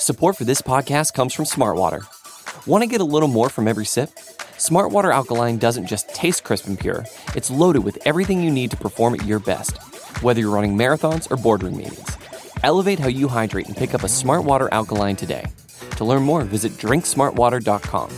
Support for this podcast comes from Smartwater. Want to get a little more from every sip? Smartwater Alkaline doesn't just taste crisp and pure, it's loaded with everything you need to perform at your best, whether you're running marathons or boardroom meetings. Elevate how you hydrate and pick up a Smartwater Alkaline today. To learn more, visit drinksmartwater.com.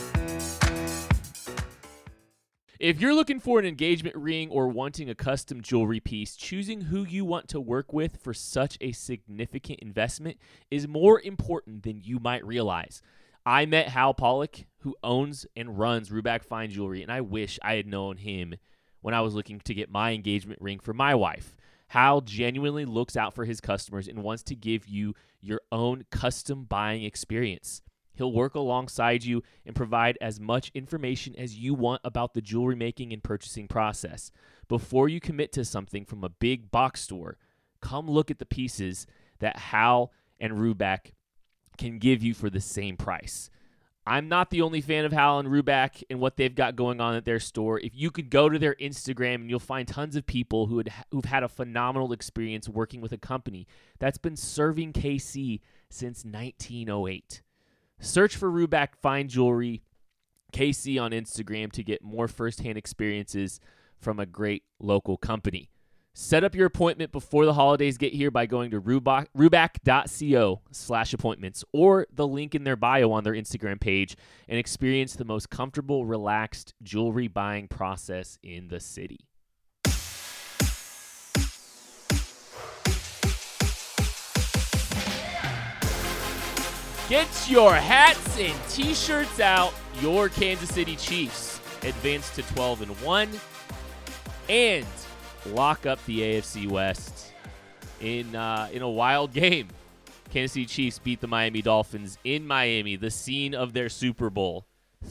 If you're looking for an engagement ring or wanting a custom jewelry piece, choosing who you want to work with for such a significant investment is more important than you might realize. I met Hal Pollack, who owns and runs Ruback Fine Jewelry, and I wish I had known him when I was looking to get my engagement ring for my wife. Hal genuinely looks out for his customers and wants to give you your own custom buying experience. He'll work alongside you and provide as much information as you want about the jewelry making and purchasing process. Before you commit to something from a big box store, come look at the pieces that Hal and Ruback can give you for the same price. I'm not the only fan of Hal and Ruback and what they've got going on at their store. If you could go to their Instagram, and you'll find tons of people who've had a phenomenal experience working with a company that's been serving KC since 1908. Search for Ruback Fine Jewelry KC on Instagram to get more firsthand experiences from a great local company. Set up your appointment before the holidays get here by going to ruback.co/appointments or the link in their bio on their Instagram page and experience the most comfortable, relaxed jewelry buying process in the city. Get your hats and t-shirts out. Your Kansas City Chiefs advance to 12-1 and lock up the AFC West in a wild game. Kansas City Chiefs beat the Miami Dolphins in Miami, the scene of their Super Bowl,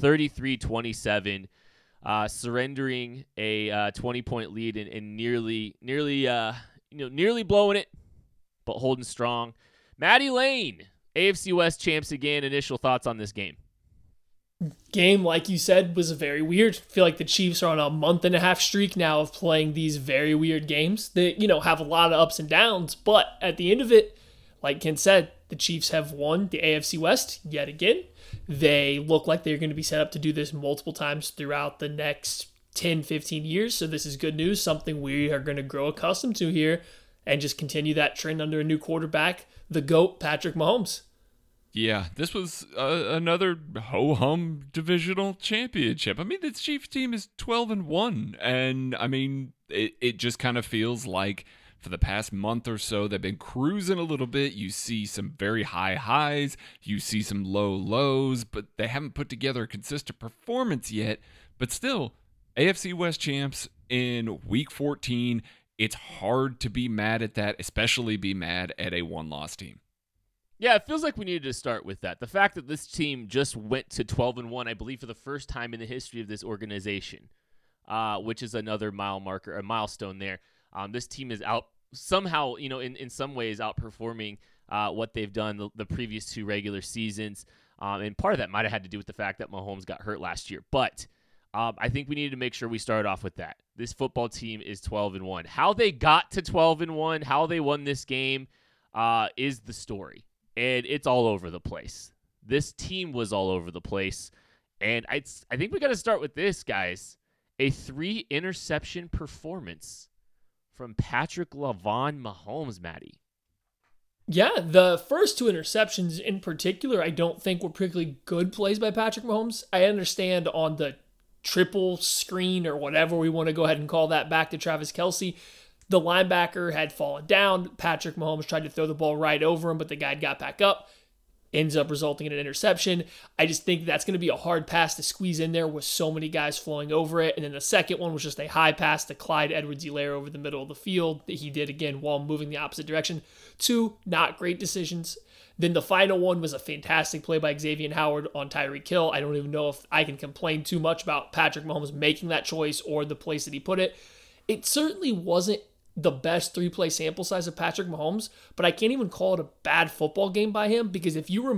33-27, surrendering a 20-point lead and nearly blowing it, but holding strong. Maddie Lane, AFC West champs again. Initial thoughts on this game? Game, like you said, was very weird. I feel like the Chiefs are on a month-and-a-half streak now of playing these very weird games that, have a lot of ups and downs. But at the end of it, like Ken said, the Chiefs have won the AFC West yet again. They look like they're going to be set up to do this multiple times throughout the next 10, 15 years. So this is good news, something we are going to grow accustomed to here and just continue that trend under a new quarterback, the GOAT, Patrick Mahomes. Yeah, this was another ho-hum divisional championship. I mean, the Chiefs team is 12-1, and I mean, it just kind of feels like for the past month or so, they've been cruising a little bit. You see some very high highs, you see some low lows, but they haven't put together a consistent performance yet. But still, AFC West champs in Week 14, it's hard to be mad at that, especially be mad at a one-loss team. Yeah, it feels like we needed to start with that. The fact that this team just went to 12-1, I believe, for the first time in the history of this organization, which is another milestone there. This team is out somehow, in some ways outperforming what they've done the previous two regular seasons. And part of that might have had to do with the fact that Mahomes got hurt last year. But I think we needed to make sure we started off with that. This football team is 12-1. How they got to 12-1, how they won this game is the story. And it's all over the place. This team was all over the place. And I think we got to start with this, guys. A 3-interception performance from Patrick LaVon Mahomes, Maddie. Yeah, the first 2 interceptions in particular, I don't think were particularly good plays by Patrick Mahomes. I understand on the triple screen or whatever we want to go ahead and call that back to Travis Kelce, the linebacker had fallen down. Patrick Mahomes tried to throw the ball right over him, but the guy got back up. Ends up resulting in an interception. I just think that's going to be a hard pass to squeeze in there with so many guys flowing over it. And then the second one was just a high pass to Clyde Edwards-Helaire over the middle of the field that he did again while moving the opposite direction. 2 not great decisions. Then the final one was a fantastic play by Xavier Howard on Tyreek Hill. I don't even know if I can complain too much about Patrick Mahomes making that choice or the place that he put it. It certainly wasn't the best 3-play sample size of Patrick Mahomes, but I can't even call it a bad football game by him because if you remove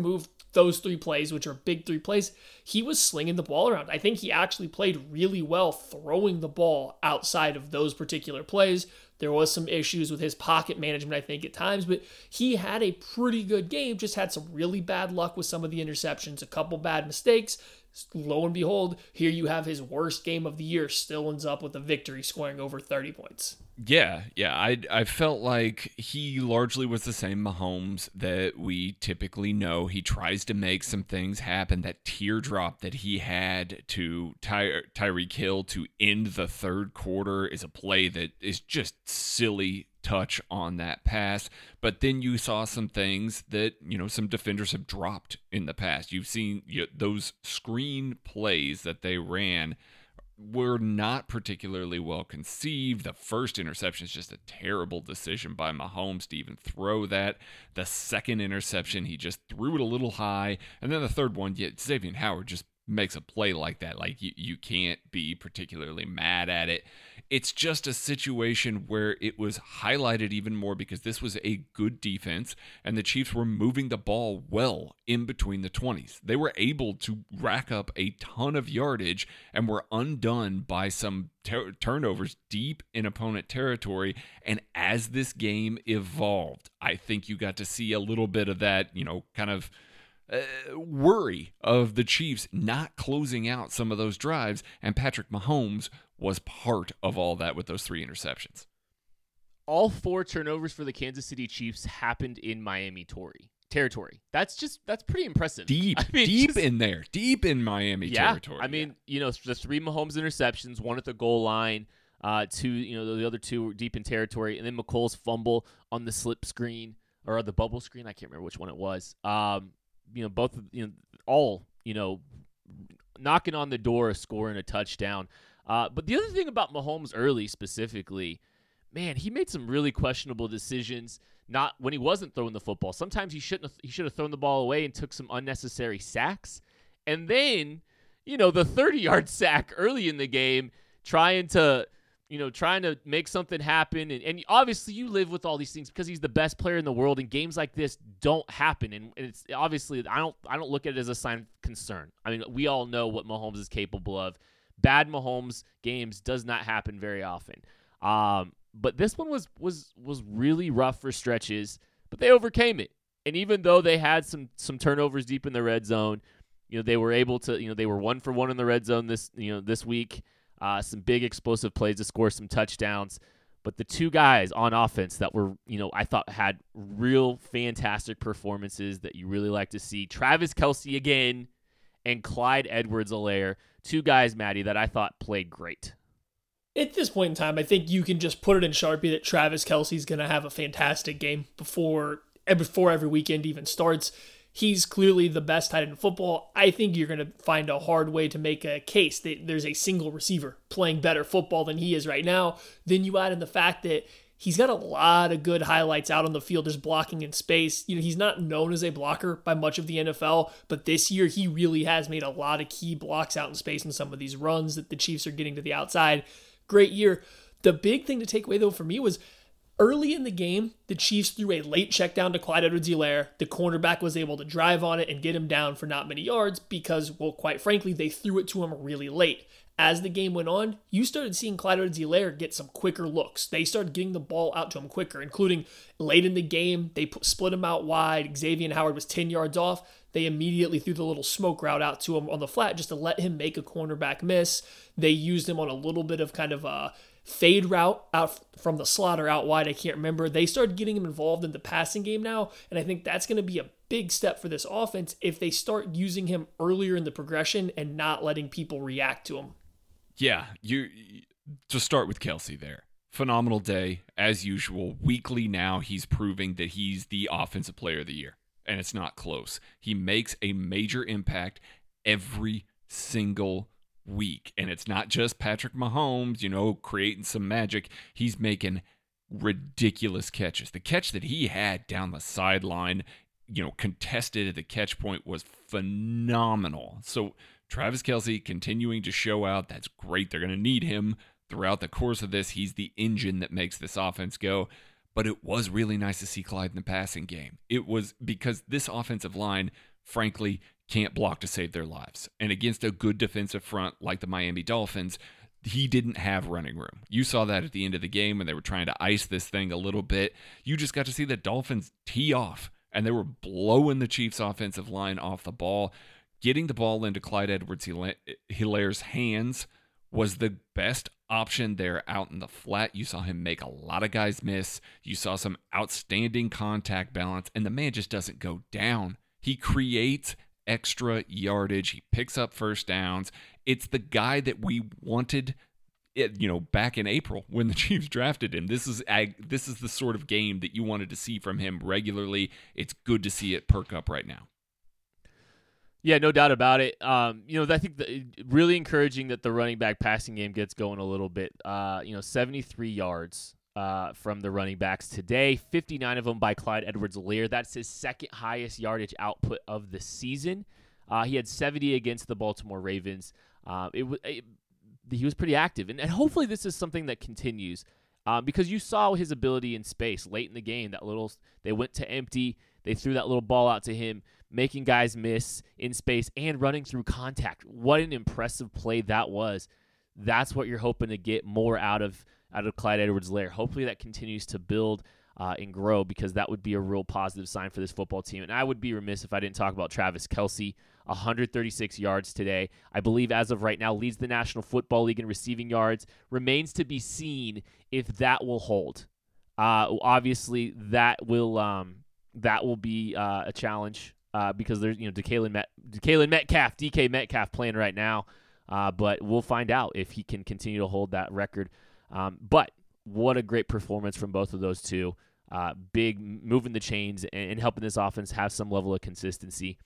those 3 plays, which are big 3 plays, he was slinging the ball around. I think he actually played really well throwing the ball outside of those particular plays. There was some issues with his pocket management, I think, at times, but he had a pretty good game, just had some really bad luck with some of the interceptions, a couple bad mistakes. Lo and behold, here you have his worst game of the year, still ends up with a victory, scoring over 30 points. Yeah. I felt like he largely was the same Mahomes that we typically know. He tries to make some things happen. That teardrop that he had to Tyreek Hill to end the third quarter is a play that is just silly touch on that pass. But then you saw some things that, some defenders have dropped in the past. You've seen those screen plays that they ran were not particularly well conceived. The first interception is just a terrible decision by Mahomes to even throw that. The second interception, he just threw it a little high. And then the third one, Xavier Howard just makes a play like that. Like, you can't be particularly mad at it. It's just a situation where it was highlighted even more because this was a good defense and the Chiefs were moving the ball well in between the 20s. They were able to rack up a ton of yardage and were undone by some turnovers deep in opponent territory. And as this game evolved, I think you got to see a little bit of that, kind of worry of the Chiefs not closing out some of those drives, and Patrick Mahomes was part of all that with those 3 interceptions. All 4 turnovers for the Kansas City Chiefs happened in Miami territory. That's pretty impressive. Deep in Miami territory. I mean, the 3 Mahomes interceptions, 1 at the goal line, 2, the other 2 were deep in territory, and then McColl's fumble on the slip screen or the bubble screen. I can't remember which one it was. Both, all, knocking on the door, scoring a touchdown. But the other thing about Mahomes early specifically, man, he made some really questionable decisions. Not when he wasn't throwing the football. Sometimes he should have thrown the ball away and took some unnecessary sacks. And then, the 30-yard sack early in the game, trying to make something happen. And obviously you live with all these things because he's the best player in the world, and games like this don't happen. And it's obviously, I don't look at it as a sign of concern. I mean, we all know what Mahomes is capable of. Bad Mahomes games does not happen very often. But this one was really rough for stretches, but they overcame it. And even though they had some turnovers deep in the red zone, they were able to, they were 1 for 1 in the red zone this week. Some big explosive plays to score some touchdowns. But the 2 guys on offense that were, I thought had real fantastic performances that you really like to see. Travis Kelce again and Clyde Edwards-Helaire. 2 guys, Maddie, that I thought played great. At this point in time, I think you can just put it in Sharpie that Travis Kelce's going to have a fantastic game before every weekend even starts. He's clearly the best tight end in football. I think you're going to find a hard way to make a case that there's a single receiver playing better football than he is right now. Then you add in the fact that he's got a lot of good highlights out on the field, just blocking in space. He's not known as a blocker by much of the NFL, but this year he really has made a lot of key blocks out in space in some of these runs that the Chiefs are getting to the outside. Great year. The big thing to take away, though, for me was early in the game, the Chiefs threw a late check down to Clyde Edwards-Helaire. The cornerback was able to drive on it and get him down for not many yards because, well, quite frankly, they threw it to him really late. As the game went on, you started seeing Clyde Edwards-Helaire get some quicker looks. They started getting the ball out to him quicker, including late in the game. They split him out wide. Xavier Howard was 10 yards off. They immediately threw the little smoke route out to him on the flat just to let him make a cornerback miss. They used him on a little bit of kind of a fade route out from the slot or out wide. I can't remember. They started getting him involved in the passing game now, and I think that's going to be a big step for this offense if they start using him earlier in the progression and not letting people react to him. Yeah, to start with Kelce there. Phenomenal day, as usual. Weekly now, he's proving that he's the offensive player of the year, and it's not close. He makes a major impact every single week, and it's not just Patrick Mahomes, creating some magic. He's making ridiculous catches. The catch that he had down the sideline, contested at the catch point was phenomenal. So Travis Kelce continuing to show out. That's great. They're going to need him throughout the course of this. He's the engine that makes this offense go. but it was really nice to see Clyde in the passing game. It was because this offensive line, frankly, can't block to save their lives. And against a good defensive front like the Miami Dolphins, he didn't have running room. You saw that at the end of the game when they were trying to ice this thing a little bit. You just got to see the Dolphins tee off, and they were blowing the Chiefs' offensive line off the ball. Getting the ball into Clyde Edwards-Hilaire's hands was the best option there out in the flat. You saw him make a lot of guys miss. You saw some outstanding contact balance, and the man just doesn't go down. He creates extra yardage. He picks up first downs. It's the guy that we wanted, back in April when the Chiefs drafted him. This is the sort of game that you wanted to see from him regularly. It's good to see it perk up right now. Yeah, no doubt about it. I think really encouraging that the running back passing game gets going a little bit. 73 yards from the running backs today, 59 of them by Clyde Edwards-Helaire. That's his second highest yardage output of the season. He had 70 against the Baltimore Ravens. He was pretty active, and hopefully this is something that continues because you saw his ability in space late in the game. They went to empty. They threw that little ball out to him, making guys miss in space and running through contact. What an impressive play that was. That's what you're hoping to get more out of Clyde Edwards-Helaire. Hopefully that continues to build and grow, because that would be a real positive sign for this football team. And I would be remiss if I didn't talk about Travis Kelce. 136 yards today. I believe as of right now leads the National Football League in receiving yards. Remains to be seen if that will hold. Obviously that will be a challenge because there's DK Metcalf playing right now. But we'll find out if he can continue to hold that record. But what a great performance from both of those two. Big moving the chains and helping this offense have some level of consistency.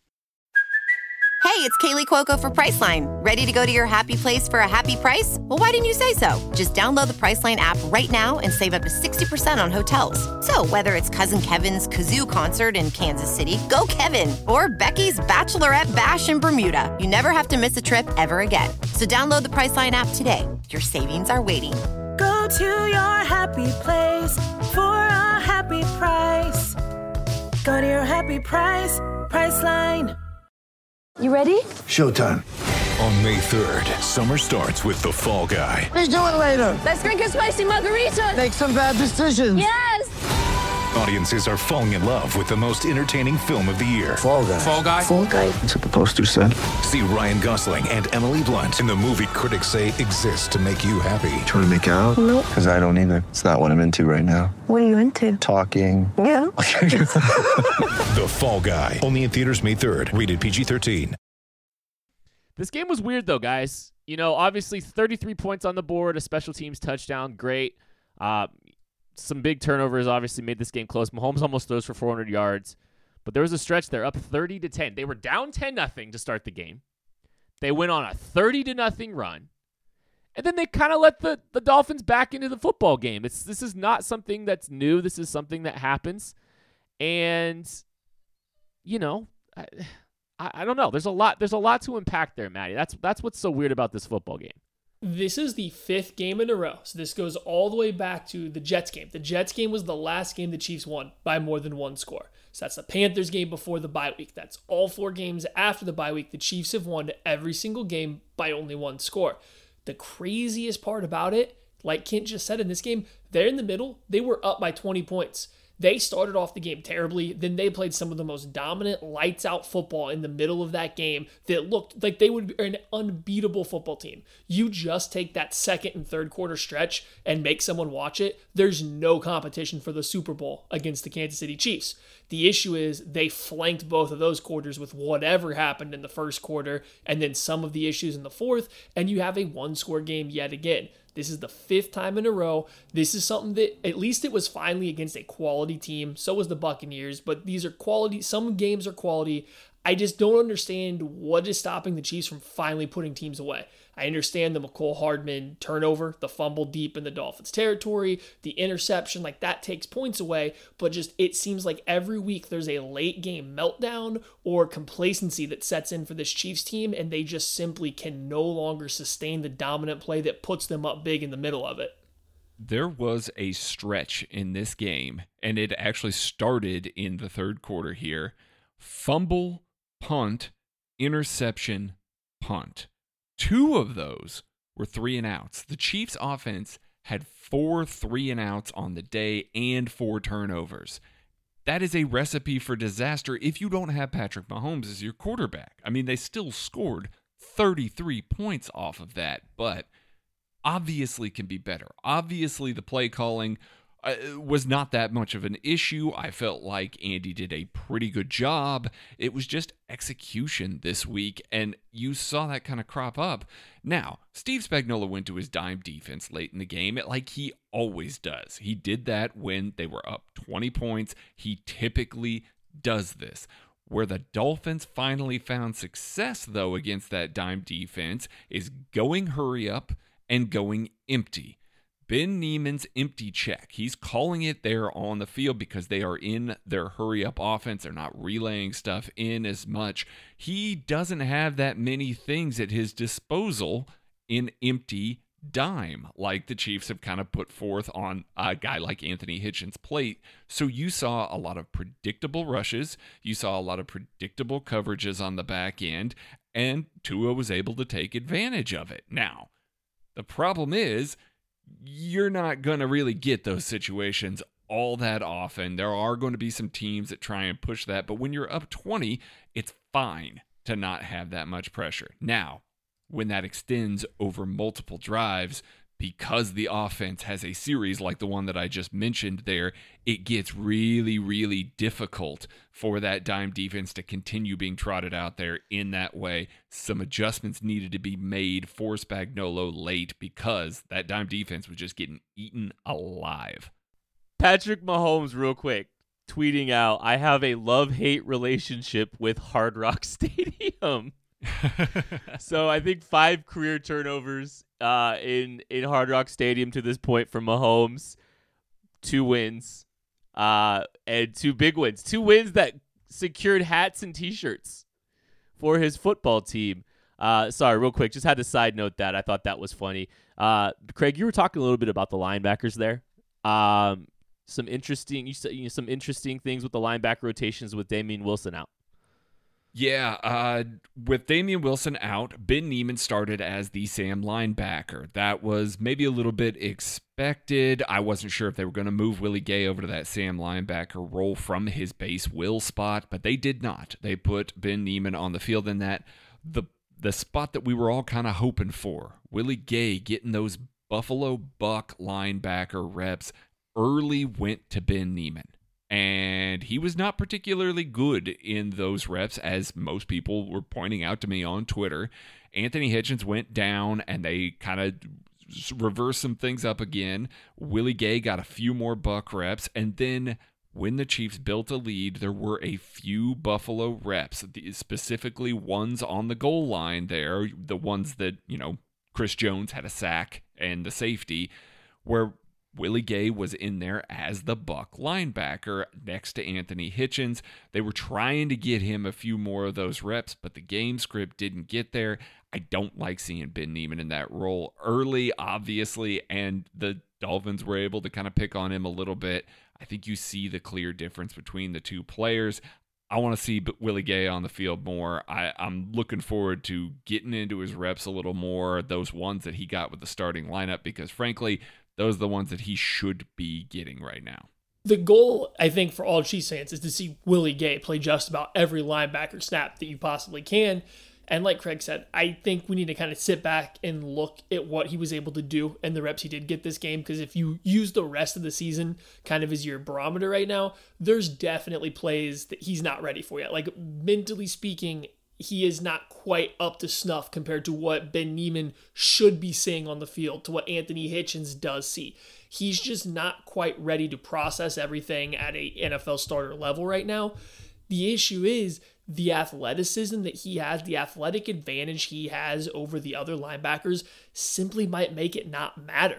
Hey, it's Kaylee Cuoco for Priceline. Ready to go to your happy place for a happy price? Well, why didn't you say so? Just download the Priceline app right now and save up to 60% on hotels. So whether it's Cousin Kevin's Kazoo Concert in Kansas City, go Kevin, or Becky's Bachelorette Bash in Bermuda, you never have to miss a trip ever again. So download the Priceline app today. Your savings are waiting. Go to your happy place for a happy price. Go to your happy price, Priceline. You ready? Showtime. On May 3rd, summer starts with The Fall Guy. Let's do it later. Let's drink a spicy margarita. Make some bad decisions. Yes! Audiences are falling in love with the most entertaining film of the year. Fall Guy. Fall Guy? Fall Guy. That's what the poster said. See Ryan Gosling and Emily Blunt in the movie critics say exists to make you happy. Trying to make it out? Nope. Because I don't either. It's not what I'm into right now. What are you into? Talking. Yeah. The Fall Guy. Only in theaters May 3rd. Rated PG-13. This game was weird, though, guys. Obviously 33 points on the board, a special teams touchdown, great. Some big turnovers obviously made this game close. Mahomes almost throws for 400 yards, but there was a stretch there, up 30-10. They were down 10-0 to start the game. They went on a 30-0 run, and then they kind of let the Dolphins back into the football game. This is not something that's new. This is something that happens, and I don't know. There's a lot to unpack there, Maddie. That's what's so weird about this football game. This is the 5th game in a row. So this goes all the way back to the Jets game. The Jets game was the last game the Chiefs won by more than one score. So that's the Panthers game before the bye week. That's all 4 games after the bye week. The Chiefs have won every single game by only one score. The craziest part about it, like Kent just said in this game, they're in the middle. They were up by 20 points. They started off the game terribly. Then they played some of the most dominant, lights-out football in the middle of that game that looked like they would be an unbeatable football team. You just take that second and third quarter stretch and make someone watch it. There's no competition for the Super Bowl against the Kansas City Chiefs. The issue is they flanked both of those quarters with whatever happened in the first quarter and then some of the issues in the fourth, and you have a one-score game yet again. This is the 5th time in a row. This is something that, at least it was finally against a quality team. So was the Buccaneers, but these are quality. Some games are quality. I just don't understand what is stopping the Chiefs from finally putting teams away. I understand the McCole Hardman turnover, the fumble deep in the Dolphins territory, the interception, like that takes points away, but just it seems like every week there's a late game meltdown or complacency that sets in for this Chiefs team, and they just simply can no longer sustain the dominant play that puts them up big in the middle of it. There was a stretch in this game, and it actually started in the third quarter here. Fumble, punt, interception, punt. 2 of those were 3-and-outs. The Chiefs' offense had 4 3-and-outs on the day and 4 turnovers. That is a recipe for disaster if you don't have Patrick Mahomes as your quarterback. I mean, they still scored 33 points off of that, but obviously can be better. Obviously, the play calling was not that much of an issue. I felt like Andy did a pretty good job. It was just execution this week, and you saw that kind of crop up. Now, Steve Spagnuolo went to his dime defense late in the game, like he always does. He did that when they were up 20 points. He typically does this. Where the Dolphins finally found success, though, against that dime defense is going hurry up and going empty. Ben Niemann's empty check. He's calling it there on the field because they are in their hurry-up offense. They're not relaying stuff in as much. He doesn't have that many things at his disposal in empty dime, like the Chiefs have kind of put forth on a guy like Anthony Hitchens' plate. So you saw a lot of predictable rushes. You saw a lot of predictable coverages on the back end, and Tua was able to take advantage of it. Now, the problem is, you're not going to really get those situations all that often. There are going to be some teams that try and push that, but when you're up 20, it's fine to not have that much pressure. Now, when that extends over multiple drives, because the offense has a series like the one that I just mentioned there, it gets really, really difficult for that dime defense to continue being trotted out there in that way. Some adjustments needed to be made for Spagnuolo late because that dime defense was just getting eaten alive. Patrick Mahomes, real quick, tweeting out, "I have a love-hate relationship with Hard Rock Stadium." So I think 5 career turnovers in Hard Rock Stadium to this point for Mahomes, 2 wins, and 2 big wins. 2 wins that secured hats and T-shirts for his football team. Sorry, real quick, just had to side note that. I thought that was funny. Craig, you were talking a little bit about the linebackers there. Some interesting things with the linebacker rotations with Damian Wilson out. Yeah, with Damian Wilson out, Ben Niemann started as the Sam linebacker. That was maybe a little bit expected. I wasn't sure if they were going to move Willie Gay over to that Sam linebacker role from his base Will spot, but they did not. They put Ben Niemann on the field in that. The spot that we were all kind of hoping for, Willie Gay getting those Buffalo Buck linebacker reps, early went to Ben Niemann. And he was not particularly good in those reps, as most people were pointing out to me on Twitter. Anthony Hitchens went down, and they kind of reversed some things up again. Willie Gay got a few more Buck reps, and then when the Chiefs built a lead, there were a few Buffalo reps, specifically ones on the goal line there, the ones that, Chris Jones had a sack and the safety, where Willie Gay was in there as the Buck linebacker next to Anthony Hitchens. They were trying to get him a few more of those reps, but the game script didn't get there. I don't like seeing Ben Niemann in that role early, obviously, and the Dolphins were able to kind of pick on him a little bit. I think you see the clear difference between the two players. I want to see Willie Gay on the field more. I'm looking forward to getting into his reps a little more, those ones that he got with the starting lineup, because frankly, those are the ones that he should be getting right now. The goal, I think, for all Chiefs fans is to see Willie Gay play just about every linebacker snap that you possibly can. And like Craig said, I think we need to kind of sit back and look at what he was able to do and the reps he did get this game, because if you use the rest of the season kind of as your barometer right now, there's definitely plays that he's not ready for yet. Like, mentally speaking, he is not quite up to snuff compared to what Ben Niemann should be seeing on the field, to what Anthony Hitchens does see. He's just not quite ready to process everything at a NFL starter level right now. The issue is the athleticism that he has, the athletic advantage he has over the other linebackers simply might make it not matter.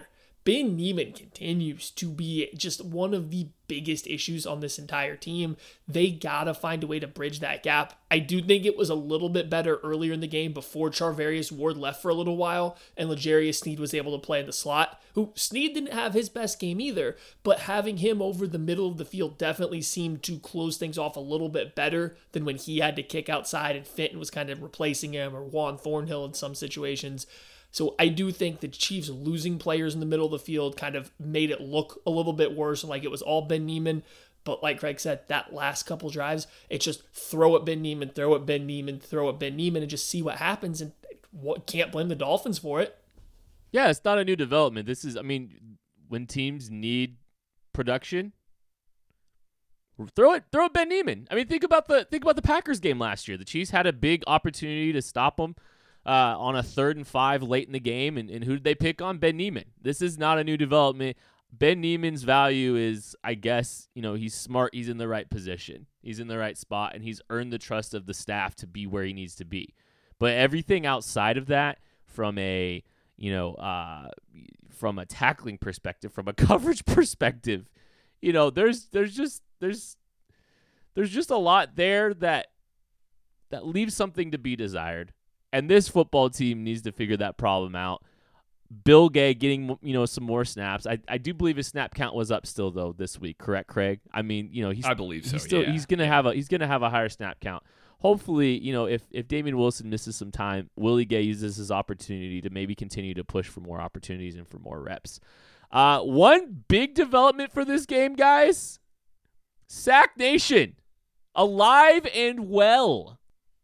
Ben Niemann continues to be just one of the biggest issues on this entire team. They gotta find a way to bridge that gap. I do think it was a little bit better earlier in the game before Charvarius Ward left for a little while and L'Jarius Sneed was able to play in the slot, who Sneed didn't have his best game either, but having him over the middle of the field definitely seemed to close things off a little bit better than when he had to kick outside and Fenton was kind of replacing him, or Juan Thornhill in some situations. So I do think the Chiefs losing players in the middle of the field kind of made it look a little bit worse, like it was all Ben Niemann. But like Craig said, that last couple drives, it's just throw at Ben Niemann, throw at Ben Niemann, throw at Ben Niemann, and just see what happens. And can't blame the Dolphins for it. Yeah, it's not a new development. This is, I mean, when teams need production, throw at Ben Niemann. I mean, think about the Packers game last year. The Chiefs had a big opportunity to stop them on a 3rd and 5 late in the game, and who did they pick on? Ben Niemann. This is not a new development. Ben Niemann's value is, I guess, he's smart. He's in the right position. He's in the right spot, and he's earned the trust of the staff to be where he needs to be. But everything outside of that, from a tackling perspective, from a coverage perspective, there's just a lot there that leaves something to be desired. And this football team needs to figure that problem out. Bill Gay getting, some more snaps. I do believe his snap count was up still though this week. Correct, Craig? I mean, I believe so. He's gonna have a higher snap count. Hopefully, if Damian Wilson misses some time, Willie Gay uses his opportunity to maybe continue to push for more opportunities and for more reps. One big development for this game, guys. Sack Nation, alive and well.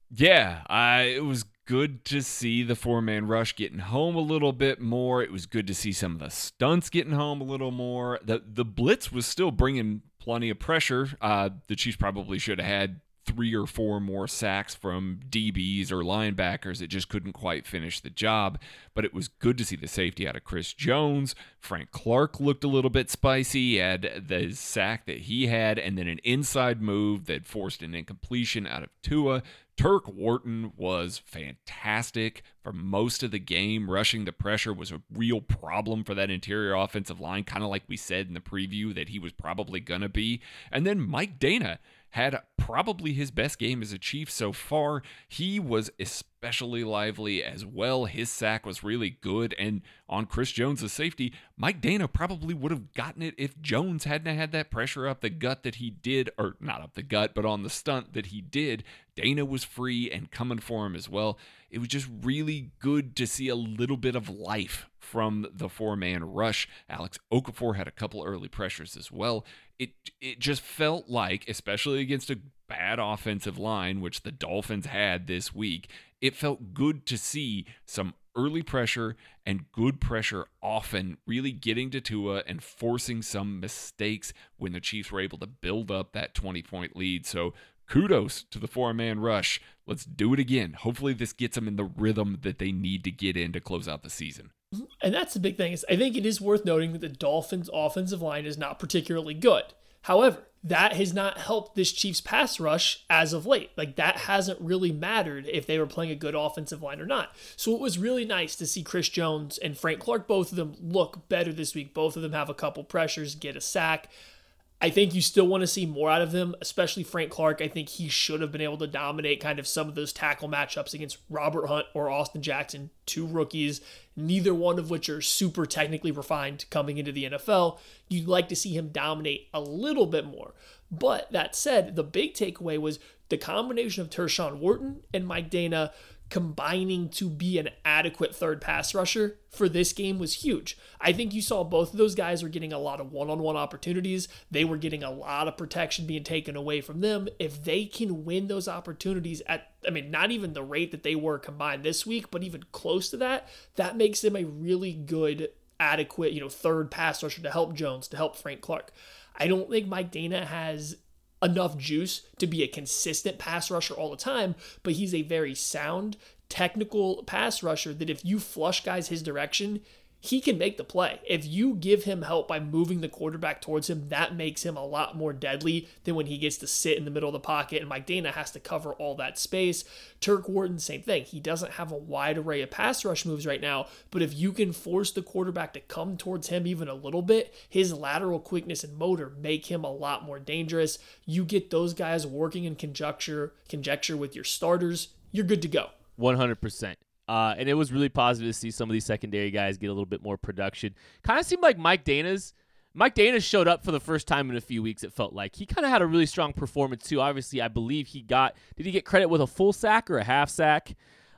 Yeah, it was good to see the 4-man rush getting home a little bit more. It was good to see some of the stunts getting home a little more. The blitz was still bringing plenty of pressure. The Chiefs probably should have had 3 or 4 more sacks from DBs or linebackers. It just couldn't quite finish the job. But it was good to see the safety out of Chris Jones. Frank Clark looked a little bit spicy. He had the sack that he had, and then an inside move that forced an incompletion out of Tua. Turk Wharton was fantastic for most of the game. Rushing the pressure was a real problem for that interior offensive line, kind of like we said in the preview that he was probably going to be. And then Mike Dana had probably his best game as a Chief so far. He was especially lively as well. His sack was really good. And on Chris Jones' safety, Mike Dana probably would have gotten it if Jones hadn't had that pressure up the gut that he did, or not up the gut, but on the stunt that he did. Dana was free and coming for him as well. It was just really good to see a little bit of life from the 4-man rush. Alex Okafor had a couple early pressures as well. It just felt like, especially against a bad offensive line, which the Dolphins had this week, it felt good to see some early pressure and good pressure often really getting to Tua and forcing some mistakes when the Chiefs were able to build up that 20-point lead. So kudos to the 4-man rush. Let's do it again. Hopefully this gets them in the rhythm that they need to get in to close out the season. And that's the big thing. I think it is worth noting that the Dolphins' offensive line is not particularly good. However, that has not helped this Chiefs pass rush as of late. Like, that hasn't really mattered if they were playing a good offensive line or not. So it was really nice to see Chris Jones and Frank Clark, both of them, look better this week. Both of them have a couple pressures, get a sack. I think you still want to see more out of them, especially Frank Clark. I think he should have been able to dominate kind of some of those tackle matchups against Robert Hunt or Austin Jackson, 2 rookies, neither one of which are super technically refined coming into the NFL. You'd like to see him dominate a little bit more. But that said, the big takeaway was the combination of Tershawn Wharton and Mike Dana combining to be an adequate third pass rusher for this game was huge. I think you saw both of those guys were getting a lot of one-on-one opportunities. They were getting a lot of protection being taken away from them. If they can win those opportunities at, not even the rate that they were combined this week, but even close to that, that makes them a really good, adequate, third pass rusher to help Jones, to help Frank Clark. I don't think Mike Dana has enough juice to be a consistent pass rusher all the time, but he's a very sound, technical pass rusher that if you flush guys his direction, he can make the play. If you give him help by moving the quarterback towards him, that makes him a lot more deadly than when he gets to sit in the middle of the pocket and Mike Dana has to cover all that space. Turk Wharton, same thing. He doesn't have a wide array of pass rush moves right now, but if you can force the quarterback to come towards him even a little bit, his lateral quickness and motor make him a lot more dangerous. You get those guys working in conjecture with your starters, you're good to go. 100%. And it was really positive to see some of these secondary guys get a little bit more production. Kind of seemed like Mike Dana showed up for the first time in a few weeks, it felt like. He kind of had a really strong performance, too. Obviously, I believe did he get credit with a full sack or a half sack?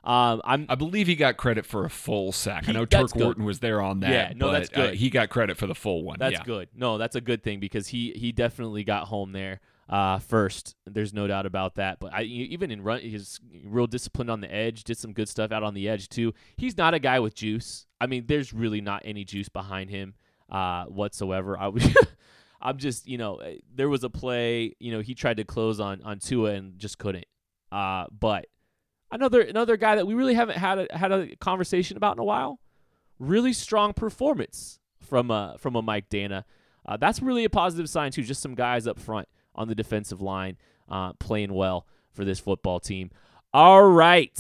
I believe he got credit for a full sack. I know Turk Wharton was there on that. Yeah, no, that's good. He got credit for the full one. That's good. No, that's a good thing because he definitely got home there first. There's no doubt about that. But even in run, he's real disciplined on the edge, did some good stuff out on the edge too. He's not a guy with juice. I mean, there's really not any juice behind him whatsoever. I'm just, there was a play, he tried to close on Tua and just couldn't. But another guy that we really haven't had a conversation about in a while. Really strong performance from a Mike Dana. That's really a positive sign too. Just some guys up front on the defensive line playing well for this football team. All right.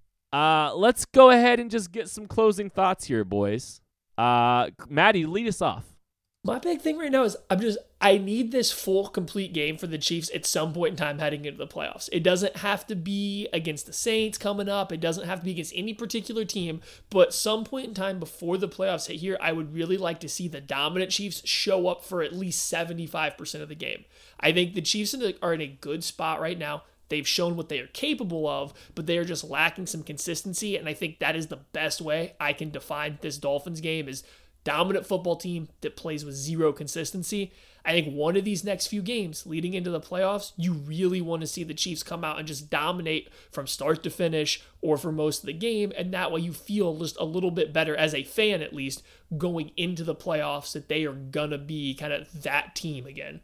Let's go ahead and just get some closing thoughts here, boys. Maddie, lead us off. My big thing right now is I need this full, complete game for the Chiefs at some point in time heading into the playoffs. It doesn't have to be against the Saints coming up. It doesn't have to be against any particular team. But some point in time before the playoffs hit here, I would really like to see the dominant Chiefs show up for at least 75% of the game. I think the Chiefs are in a good spot right now. They've shown what they are capable of, but they are just lacking some consistency. And I think that is the best way I can define this Dolphins game is dominant football team that plays with zero consistency. I think one of these next few games leading into the playoffs, you really want to see the Chiefs come out and just dominate from start to finish or for most of the game. And that way you feel just a little bit better as a fan, at least going into the playoffs, that they are going to be kind of that team again.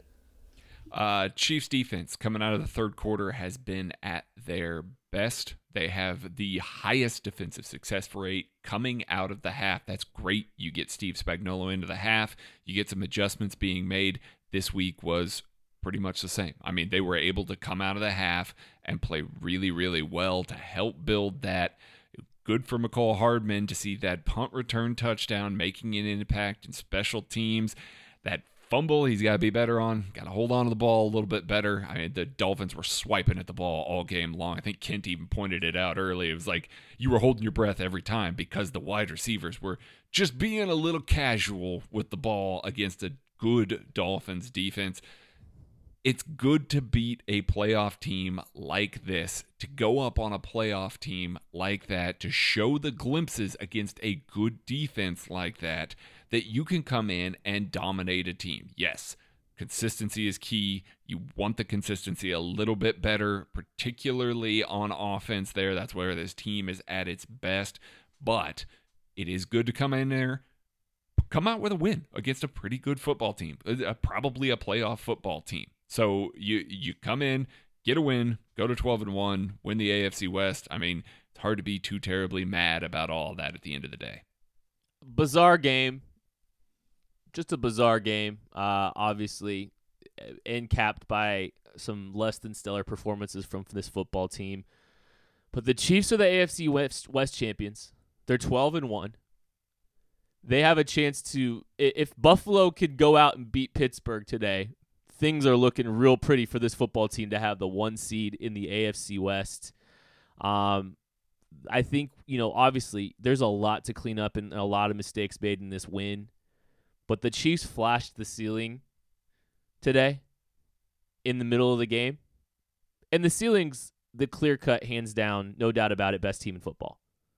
Chiefs defense coming out of the third quarter has been at their best. They have the highest defensive success rate coming out of the half. That's great. You get Steve Spagnuolo into the half. You get some adjustments being made. This week was pretty much the same. I mean, they were able to come out of the half and play really, really well to help build that. Good for McCall Hardman to see that punt return touchdown, making an impact in special teams. That fumble he's got to be better on. Got to hold on to the ball a little bit better. I mean, the Dolphins were swiping at the ball all game long. I think Kent even pointed it out early. It was like you were holding your breath every time because the wide receivers were just being a little casual with the ball against a good Dolphins defense. It's good to beat a playoff team like this, to go up on a playoff team like that, to show the glimpses against a good defense like that you can come in and dominate a team. Yes, consistency is key. You want the consistency a little bit better, particularly on offense there. That's where this team is at its best. But it is good to come in there, come out with a win against a pretty good football team, probably a playoff football team. So you come in, get a win, go to 12-1, win the AFC West. I mean, it's hard to be too terribly mad about all that at the end of the day. Bizarre game. Just a bizarre game. Obviously, capped by some less than stellar performances from this football team. But the Chiefs are the AFC West champions. They're 12-1. They have a chance to, if Buffalo could go out and beat Pittsburgh today, things are looking real pretty for this football team to have the 1 seed in the AFC West. I think, obviously there's a lot to clean up and a lot of mistakes made in this win. But the Chiefs flashed the ceiling today in the middle of the game. And the ceiling's the clear-cut, hands down, no doubt about it, best team in football.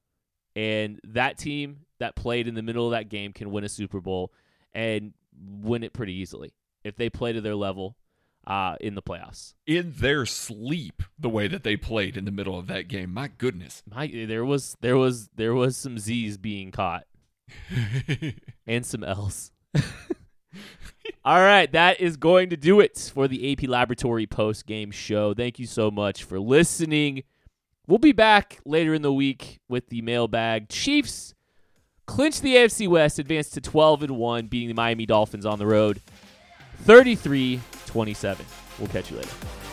And that team that played in the middle of that game can win a Super Bowl and win it pretty easily if they play to their level in the playoffs. In their sleep, the way that they played in the middle of that game, my goodness. There was some Z's being caught and some L's. All right, that is going to do it for the AP Laboratory post-game show. Thank you so much for listening. We'll be back later in the week with the mailbag. Chiefs clinched the AFC West, advanced to 12-1, beating the Miami Dolphins on the road 33-27. We'll catch you later.